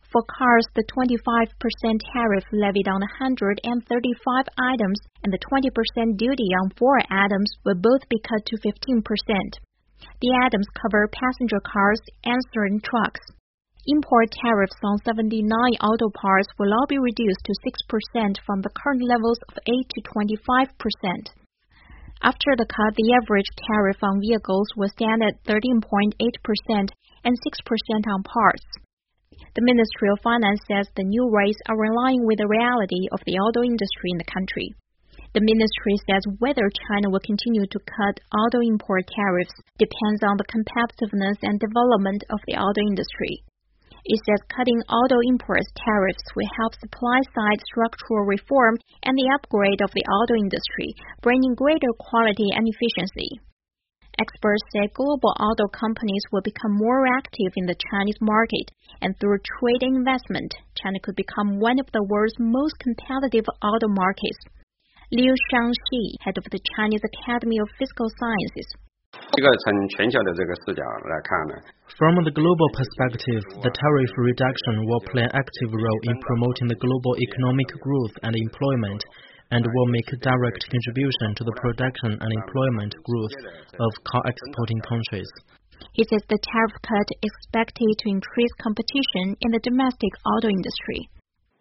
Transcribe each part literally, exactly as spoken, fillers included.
For cars, the twenty-five percent tariff levied on one hundred thirty-five items and the twenty percent duty on four items will both be cut to fifteen percent. The items cover passenger cars and certain trucks. Import tariffs on seventy-nine auto parts will all be reduced to six percent from the current levels of eight to twenty-five percent. After the cut, the average tariff on vehicles will stand at thirteen point eight percent and six percent on parts. The Ministry of Finance says the new rates are in line with the reality of the auto industry in the country. The ministry says whether China will continue to cut auto import tariffs depends on the competitiveness and development of the auto industry. It says cutting auto imports tariffs will help supply-side structural reform and the upgrade of the auto industry, bringing greater quality and efficiency. Experts say global auto companies will become more active in the Chinese market, and through trade and investment, China could become one of the world's most competitive auto markets. Liu Shangxi, head of the Chinese Academy of Physical Sciences. From the global perspective, the tariff reduction will play an active role in promoting the global economic growth and employment, and will make a direct contribution to the production and employment growth of car exporting countries. He says the tariff cut is expected to increase competition in the domestic auto industry.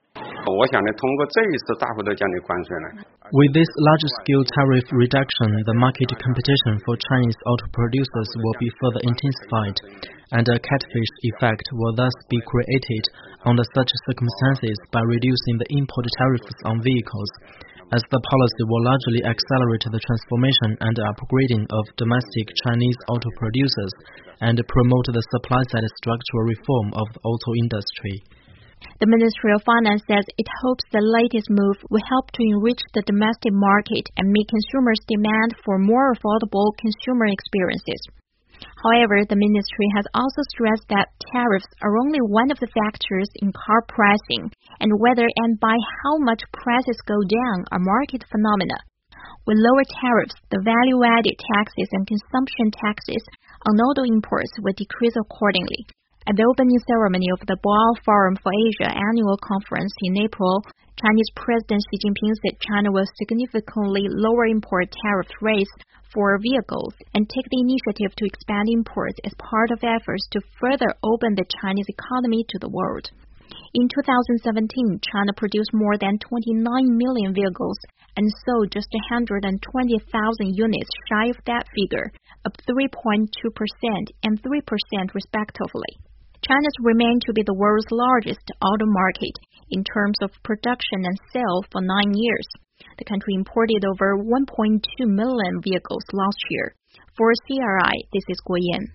With this large-scale tariff reduction, the market competition for Chinese auto producers will be further intensified, and a catfish effect will thus be created under such circumstances by reducing the import tariffs on vehicles, as the policy will largely accelerate the transformation and upgrading of domestic Chinese auto producers and promote the supply-side structural reform of the auto industry. The Ministry of Finance says it hopes the latest move will help to enrich the domestic market and meet consumers' demand for more affordable consumer experiences. However, the ministry has also stressed that tariffs are only one of the factors in car pricing, and whether and by how much prices go down are market phenomena. With lower tariffs, the value-added taxes and consumption taxes on auto imports will decrease accordingly. At the opening ceremony of the Boao Forum for Asia annual conference in April, Chinese President Xi Jinping said China will significantly lower import tariff rates for vehicles and take the initiative to expand imports as part of efforts to further open the Chinese economy to the world. In two thousand seventeen, China produced more than twenty-nine million vehicles and sold just one hundred twenty thousand units shy of that figure, up three point two percent and three percent respectively. China's remained to be the world's largest auto market in terms of production and sale for nine years. The country imported over one point two million vehicles last year. For C R I, this is Guo Yan.